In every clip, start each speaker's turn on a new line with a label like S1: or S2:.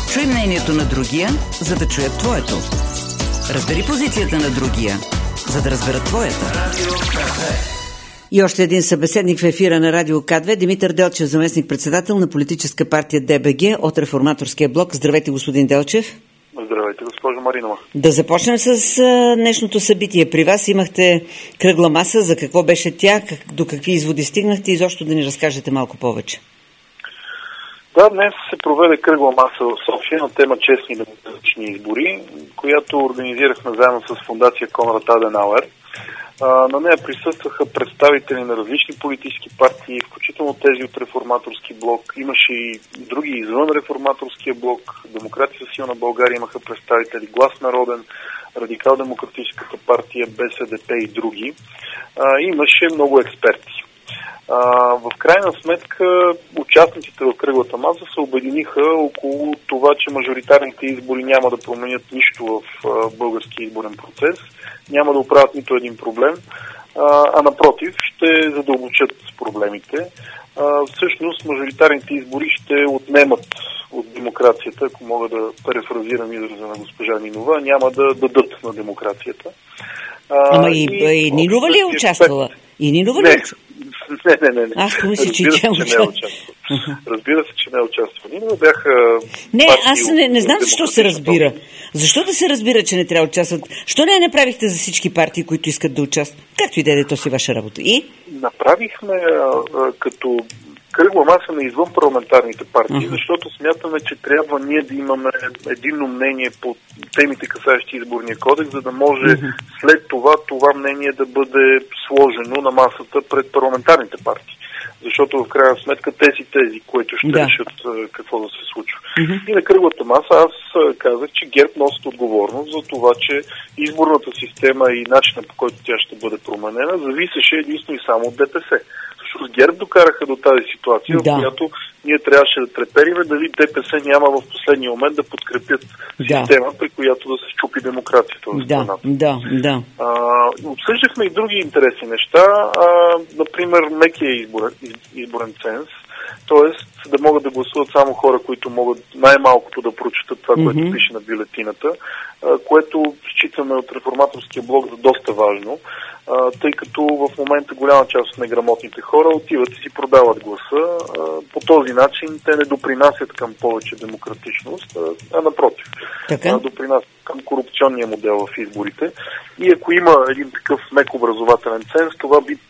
S1: Чуй мнението на другия, за да чуят твоето. Разбери позицията на другия, за да разберат твоята. И още един събеседник в ефира на Радио К2, Димитър Делчев, заместник-председател на политическа партия ДБГ от Реформаторския блок. Здравейте, господин Делчев.
S2: Здравейте, госпожо Маринова.
S1: Да започнем с днешното събитие. При вас имахте кръгла маса. За какво беше тя? До какви изводи стигнахте? И защо да ни разкажете малко повече?
S2: Да, днес се проведе кръгла маса в София на тема честни демократични избори, която организирахме заедно с фондация Конрад Аденауер. На нея присъстваха представители на различни политически партии, включително тези от Реформаторски блок. Имаше и други извън Реформаторския блок. Демократи за силна България имаха представители, Глас народен, Радикал-демократическата партия, БСДП и други. Имаше много експерти. В крайна сметка участниците в кръглата маса се обединиха около това, че мажоритарните избори няма да променят нищо в българския изборен процес, няма да оправят нито един проблем, а напротив ще задълбочат проблемите. Всъщност мажоритарните избори ще отнемат от демокрацията, ако мога да перефразирам израза на госпожа Нинова, няма да дадат на демокрацията.
S1: Ама и Нинова ли е участвала? И Нинова ли е участвала?
S2: Не.
S1: Аз помисля, че тя
S2: участва. Разбира се, че не участва. Нинова бяха...
S1: Аз не знам защо се разбира. Защо да се разбира, че не трябва да участват? Що не направихте за всички партии, които искат да участват? Както и да е, то си ваша работа. И?
S2: Направихме като кръгла маса на извън парламентарните партии, защото смятаме, че трябва ние да имаме единно мнение по темите, касаещи изборния кодекс, за да може след това мнение да бъде сложено на масата пред парламентарните партии. Защото в крайна сметка тези, които ще решат какво да се случва. И на кръглата маса аз казах, че ГЕРБ носят отговорност за това, че изборната система и начинът, по който тя ще бъде променена, зависеше единствено и само от ДПС. Защото ГЕРБ докараха до тази ситуация, в която ние трябваше да трепериме дали ДПС няма в последния момент да подкрепят система, при която да се счупи демокрацията в страната. Обсъждахме и други интересни неща, например мекия изборен ценз, т.е. да могат да гласуват само хора, които могат най-малкото да прочитат това, което пише на бюлетината, което считаме от Реформаторския блок за доста важно, тъй като в момента голяма част от неграмотните хора отиват и си продават гласа. По този начин те не допринасят към повече демократичност, а напротив, допринасят към корупционния модел в изборите. И ако има един такъв мек образователен ценз, това би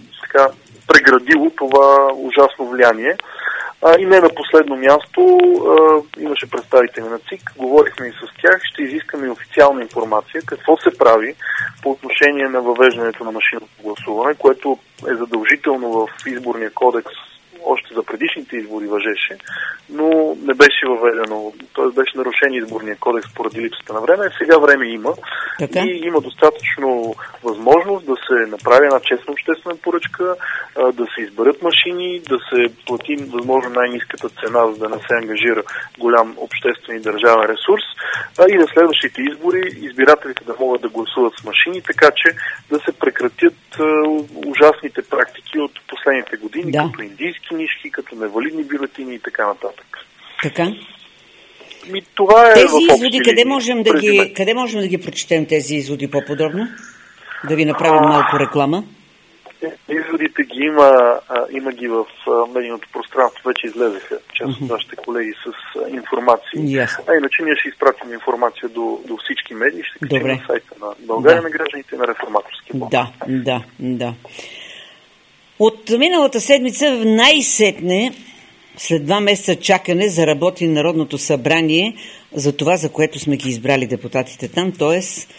S2: преградило това ужасно влияние. И не на последно място, имаше представители на ЦИК, говорихме и с тях, ще изискаме официална информация какво се прави по отношение на въвеждането на машинното гласуване, което е задължително в изборния кодекс, още за предишните избори важеше, но не беше въведено, т.е. беше нарушен изборния кодекс поради липсата на време. Сега време има и има достатъчно възможност да се направи една честна обществена поръчка, да се изберат машини, да се плати възможно най-ниската цена, за да не се ангажира голям обществен и държавен ресурс, и на следващите избори избирателите да могат да гласуват с машини, така че да се прекратят ужасните практики от последните години, като индийски нишки, като невалидни бюлетини и така нататък.
S1: Така?
S2: Това е
S1: тези изводи, къде можем да ги прочетем тези изводи по-подробно? Да ви направим малко реклама?
S2: Изводите ги има ги в медийното пространство, вече излезеха част от вашите колеги с информации. Иначе ние ще изпратим информация до всички медии, ще качим на сайта на България на гражданите и на Реформаторския блок.
S1: Да. От миналата седмица най-сетне, след 2 месеца чакане, заработи Народното събрание за това, за което сме ги избрали депутатите там, т.е.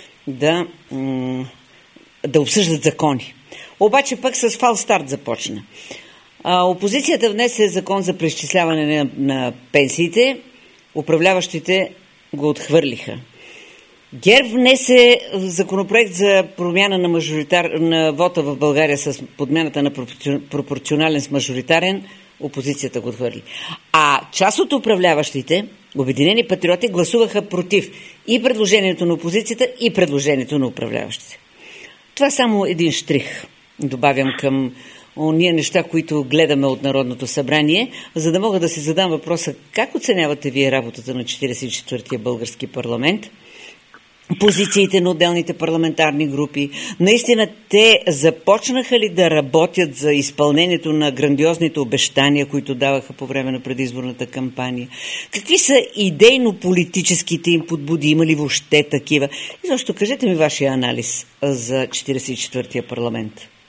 S1: да обсъждат закони. Обаче пък с фалстарт започна. Опозицията внесе закон за преизчисляване на пенсиите, управляващите го отхвърлиха. ГЕРБ внесе законопроект за промяна на вота в България с подмяната на пропорционален с мажоритарен, опозицията го отхвърли. А част от управляващите, Обединени патриоти, гласуваха против и предложението на опозицията, и предложението на управляващите. Това е само един штрих, добавям към ония неща, които гледаме от Народното събрание, за да мога да си задам въпроса, как оценявате вие работата на 44-я български парламент? Позициите на отделните парламентарни групи. Наистина те започнаха ли да работят за изпълнението на грандиозните обещания, които даваха по време на предизборната кампания? Какви са идейно-политическите им подбуди? Има ли въобще такива? И защо кажете ми вашия анализ за 44-я парламент.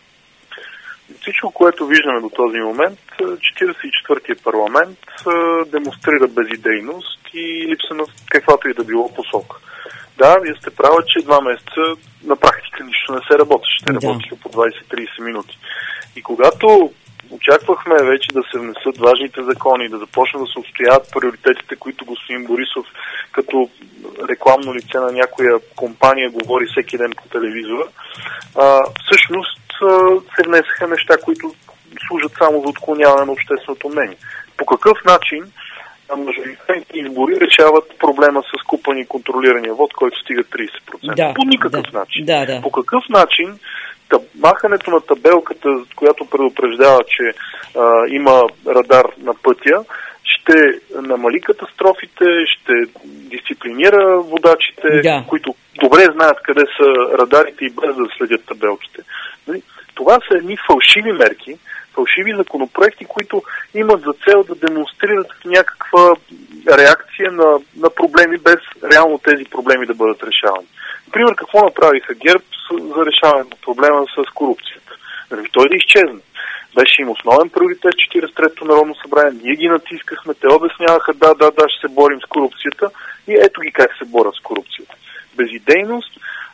S2: Всичко, което виждаме до този момент, 44-я парламент демонстрира безидейност и липса на каквато и да било посока. Да, вие сте права, че 2 месеца на практика нищо не се работеше. Те работиха по 20-30 минути. И когато очаквахме вече да се внесат важните закони, да започнат да се отстояват приоритетите, които господин Борисов като рекламно лице на някоя компания говори всеки ден по телевизора, всъщност се внесаха неща, които служат само за отклоняване на общественото мнение. По какъв начин мажоритарните избори решават проблема с купани и контролирания вод, който стига 30%?
S1: Да,
S2: по никакъв начин.
S1: Да.
S2: По какъв начин махането на табелката, която предупреждава, че има радар на пътя, ще намали катастрофите, ще дисциплинира водачите, които добре знаят къде са радарите и без да следят табелките. Това са едни фалшиви мерки, фалшиви законопроекти, които имат за цел да демонстрират някаква реакция на проблеми, без реално тези проблеми да бъдат решавани. Например, какво направиха ГЕРБ за решаване на проблема с корупцията? Той да изчезне. Беше им основен приоритет 43-то Народно събрание. Ние ги натискахме, те обясняваха, да, ще се борим с корупцията. И ето ги как се борят с корупцията. Безидейност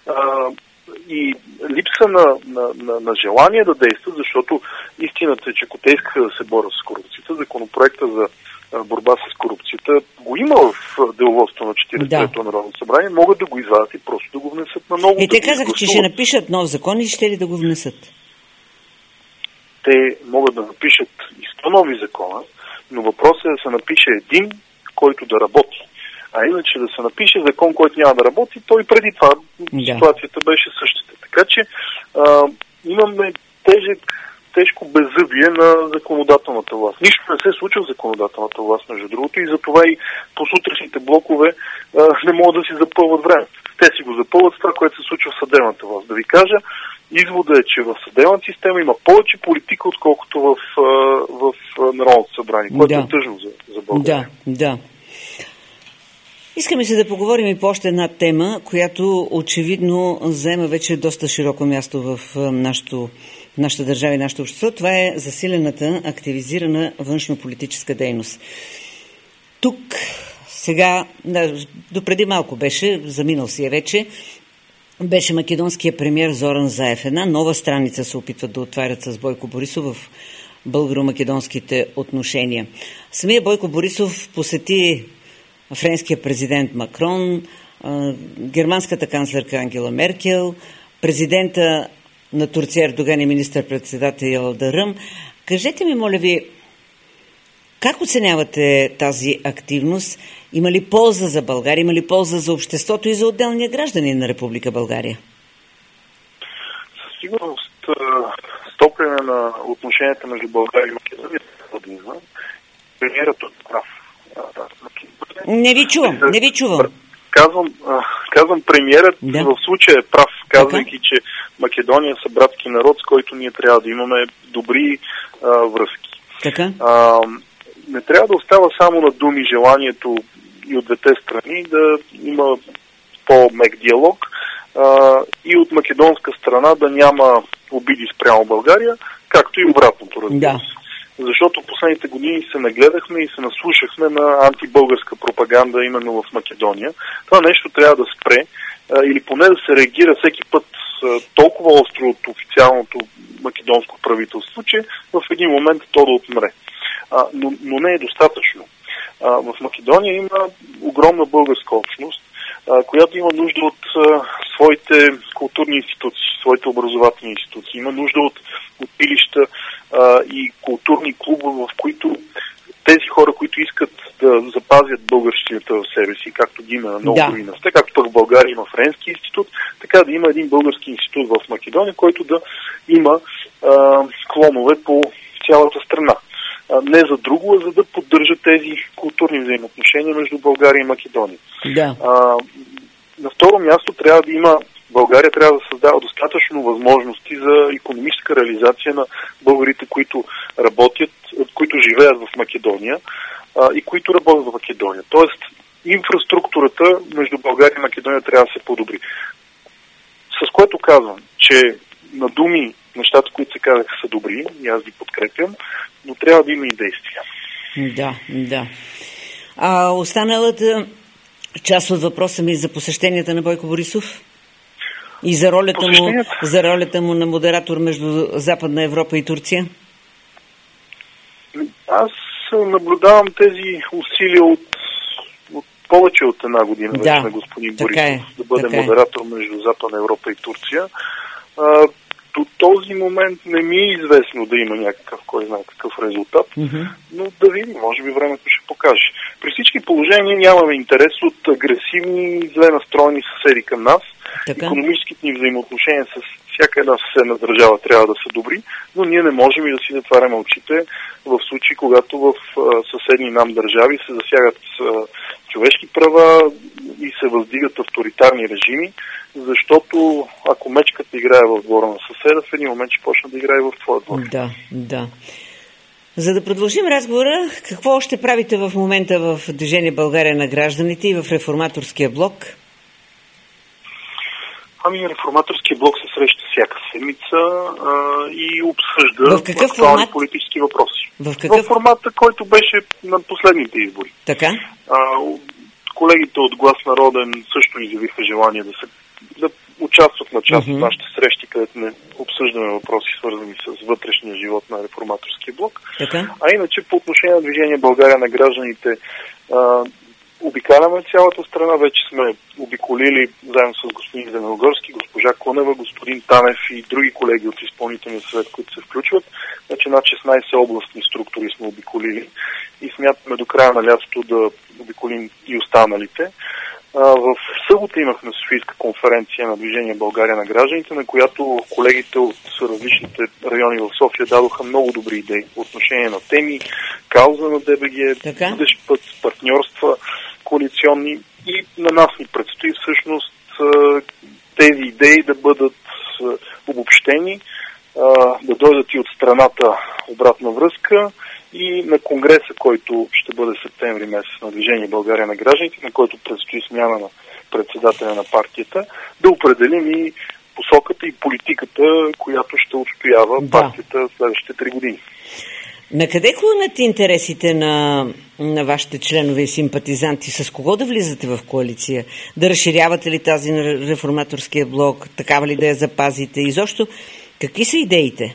S2: и липса на желание да действат, защото истината е, че ако те искаха да се борят с корупцията, законопроекта за борба с корупцията го има в деловодството на 43-то Народно събрание, могат да го извадят и просто да го внесат на новото.
S1: И те казаха, че ще напишат нов закон и ще ли да го внесат?
S2: Те могат да напишат и 100 нови закона, но въпросът е да се напише един, който да работи. А иначе да се напише закон, който няма да работи, то и преди това ситуацията беше същата. Така че имаме тежко беззъбие на законодателната власт. Нищо не се случва в законодателната власт, между другото, и затова и по сутрешните блокове не могат да си запълват време. Те си го запълват с това, което се случва в съдебната власт. Да ви кажа, извода е, че в съдебната система има повече политика, отколкото в Народното събрание, което е тъжно за България.
S1: Да. Искаме се да поговорим и по още една тема, която очевидно заема вече доста широко място в нашата държава и нашето общество. Това е засилената, активизирана външно-политическа дейност. Тук сега, допреди малко беше, заминал си е вече, беше македонския премиер Зоран Заев. Една нова страница се опитват да отварят с Бойко Борисов в българо-македонските отношения. Самия Бойко Борисов посети френския президент Макрон, германската канцлерка Ангела Меркел, президента на Турция Ердоган и министър-председател Йылдырым. Кажете ми, моля ви, как оценявате тази активност? Има ли полза за България? Има ли полза за обществото и за отделния гражданин на Република България?
S2: Със сигурност, стопляне на отношенията между България и Македония премиерът е прав.
S1: Не ви чувам.
S2: Казвам премиерът в случая е прав, казвайки, че Македония са братски народ, с който ние трябва да имаме добри връзки.
S1: Така?
S2: Не трябва да остава само на думи желанието и от двете страни да има по-мек диалог и от македонска страна да няма обиди спрямо България, както и обратното, разбира се. Защото последните години се нагледахме и се наслушахме на антибългарска пропаганда именно в Македония. Това нещо трябва да спре или поне да се реагира всеки път толкова остро от официалното македонско правителство, че в един момент то да отмре. Но не е достатъчно. В Македония има огромна българска общност, която има нужда от своите културни институции, своите образователни институции, има нужда от училища и културни клубове, в които тези хора, които искат да запазят българщината в себе си, както ги има на много други места, както пък в България има Френски институт, така да има един български институт в Македония, който да има клонове по цялата страна. Не за друго, а за да поддържа тези културни взаимоотношения между България и Македония.
S1: Да.
S2: На второ място България трябва да създава достатъчно възможности за икономическа реализация на българите, които работят, които живеят в Македония и които работят в Македония. Тоест, инфраструктурата между България и Македония трябва да се подобри. С което казвам, че на думи нещата, които се казаха, са добри и аз ги подкрепям, но трябва да има и действия.
S1: Да. Останалата част от въпроса ми за посещенията на Бойко Борисов и за ролята му на модератор между Западна Европа и Турция?
S2: Аз наблюдавам тези усилия от повече от една година вече на господин Борисов да бъде модератор между Западна Европа и Турция. До този момент не ми е известно да има някакъв, кой знае какъв резултат, но да видим, може би времето ще покаже. При всички положения нямаме интерес от агресивни, зле настроени съседи към нас. Икономическите ни взаимоотношения с всяка една съседна държава трябва да са добри, но ние не можем и да си затваряме очите в случаи, когато в съседни нам държави се засягат човешки права и се въздигат авторитарни режими, защото ако мечката играе в двора на съседа, в един момент ще почне да играе в твоя двор.
S1: Да. За да продължим разговора, какво още правите в момента в Движение България на гражданите и в Реформаторския блок?
S2: Реформаторския блок се среща всяка седмица и обсъжда актуални политически въпроси. В формата, който беше на последните избори.
S1: Така?
S2: Колегите от Глас Народен също изявиха желание да участват на част от нашите срещи, където не обсъждаме въпроси, свързани с вътрешния живот на Реформаторския блок.
S1: Така?
S2: А иначе по отношение на Движение България на гражданите обикаляме цялата страна. Вече сме обиколили заедно с господин Зеленогорски, госпожа Кунева, господин Танев и други колеги от изпълнителния съвет, които се включват. Значи над 16 областни структури сме обиколили и смятаме до края на лятото да обиколим и останалите. В събота имахме Софийска конференция на Движение България на гражданите, на която колегите от различните райони в София дадоха много добри идеи по отношение на теми, кауза на ДБГ, бъдещ път, партньорства, коалиционни, и на нас ни предстои всъщност тези идеи да бъдат обобщени, да дойдат и от страната обратна връзка и на конгреса, който ще бъде септември месец на Движение България на гражданите, на който предстои смяна на председателя на партията, да определим и посоката и политиката, която ще отстоява партията в следващите 3 години.
S1: Накъде клонят интересите на вашите членове и симпатизанти? С кого да влизате в коалиция? Да разширявате ли тази на Реформаторския блок? Такава ли да я запазите? Изобщо, какви са идеите?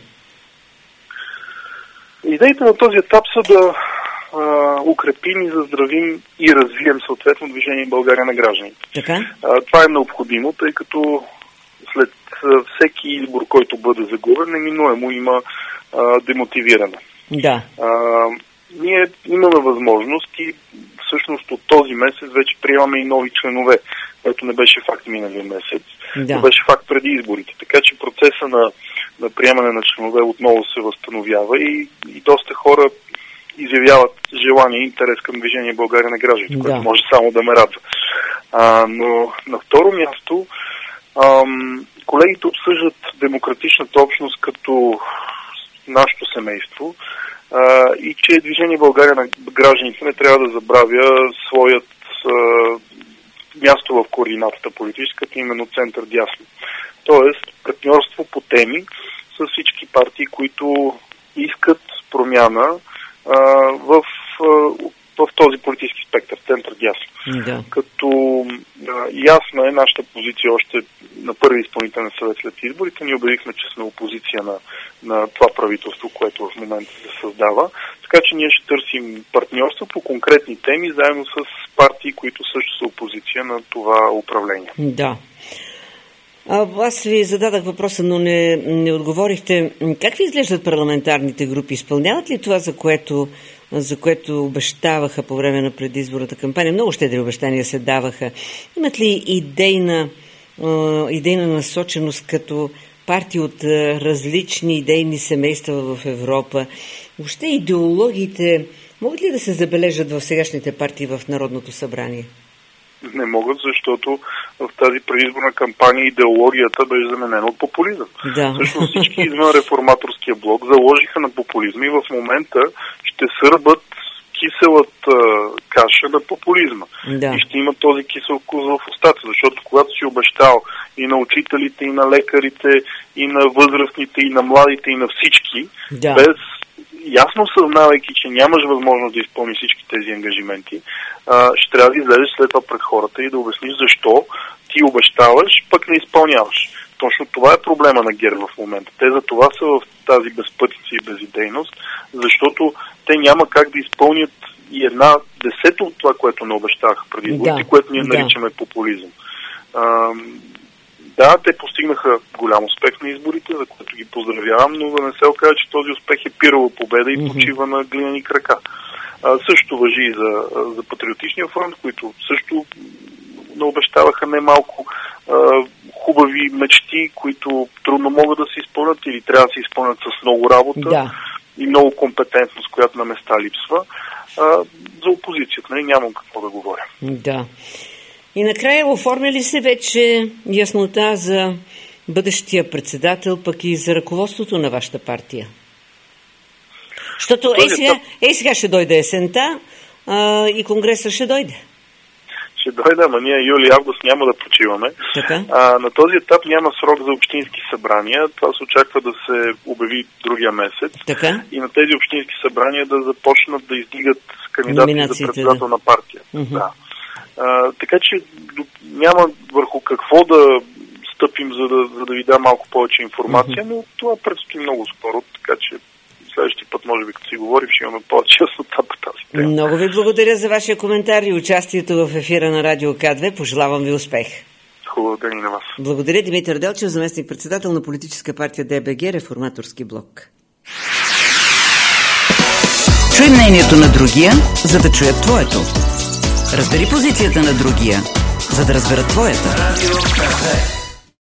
S1: Идеите на този етап са да укрепим и заздравим и развием съответно Движение България на гражданите. Така? Това е необходимо, тъй като след всеки избор, който бъде загубен, неминуемо има демотивиране. Да. Ние имаме възможност и всъщност от този месец вече приемаме и нови членове, което не беше факт миналия месец. Това беше факт преди изборите. Така че процеса на приемане на членове отново се възстановява и доста хора изявяват желание и интерес към Движение България на гражданите, което може само да ме радва. Но на второ място колегите обсъждат демократичната общност като нашето семейство и че Движение България на гражданите не трябва да забравя своят място в координатата политическата, именно център-дясно. Тоест партньорство по теми с всички партии, които искат промяна в този политически спектър, център-дясно. Да. Като ясна е нашата позиция още на първи изпълнителен съвет след изборите. Ние обявихме, че сме опозиция на това правителство, което в момента се създава. Така че ние ще търсим партньорство по конкретни теми, заедно с партии, които също са опозиция на това управление. Да. Аз ви зададах въпроса, но не отговорихте. Как ви изглеждат парламентарните групи? Изпълняват ли това, за което обещаваха по време на предизборната кампания? Много щедри обещания се даваха. Имат ли идейна насоченост, като партии от различни идейни семейства в Европа. Въобще идеологиите могат ли да се забележат в сегашните партии в Народното събрание?
S2: Не могат, защото в тази предизборна кампания идеологията беше заменена от популизъм.
S1: Да.
S2: Всъщност всички извън реформаторския блок заложиха на популизма и в момента ще сърбат киселата каша на популизма.
S1: Да.
S2: И ще има този кисел вкус в устата, защото когато си обещал и на учителите, и на лекарите, и на възрастните, и на младите, и на всички,
S1: да,
S2: без ясно съзнавайки, че нямаш възможност да изпълниш всички тези ангажименти, ще трябва да излезеш след това пред хората и да обясниш защо ти обещаваш, пък не изпълняваш. Точно това е проблема на ГЕРБ в момента. Те за това са в тази безпътица и безидейност, защото те няма как да изпълнят и 1/10 от това, което не обещаха преди изборите, което ние наричаме популизъм. Да, те постигнаха голям успех на изборите, за което ги поздравявам, но да не се окаже, че този успех е пирала победа и почива на глинени крака. Също важи и за Патриотичния фронт, които също не обещаваха немалко хубави мечти, които трудно могат да се изпълнят или трябва да се изпълнят с много работа и много компетентност, която на места липсва. За опозицията нямам какво да говоря.
S1: Да. И накрая оформя ли се вече яснота за бъдещия председател, пък и за ръководството на вашата партия? Защото сега ще дойде есента и конгресът ще дойде.
S2: Ще дойде, ама ние юли-август няма да почиваме. На този етап няма срок за общински събрания. Това се очаква да се обяви другия месец.
S1: Така?
S2: И на тези общински събрания да започнат да издигат кандидати за председател на партия. Да. Така че няма върху какво да стъпим, за да ви дам малко повече информация, но това предстои много скоро, така че следващия път, може би, като си говорим, ще имаме повече яснота по тази тема.
S1: Много ви благодаря за вашия коментар и участието в ефира на Радио К2. Пожелавам ви успех.
S2: Хубав ден и на вас.
S1: Благодаря, Димитър Делчев, заместник-председател на политическа партия ДБГ, Реформаторски блок. Чуй мнението на другия, за да чуят твоето. Разбери позицията на другия, за да разберат твоята.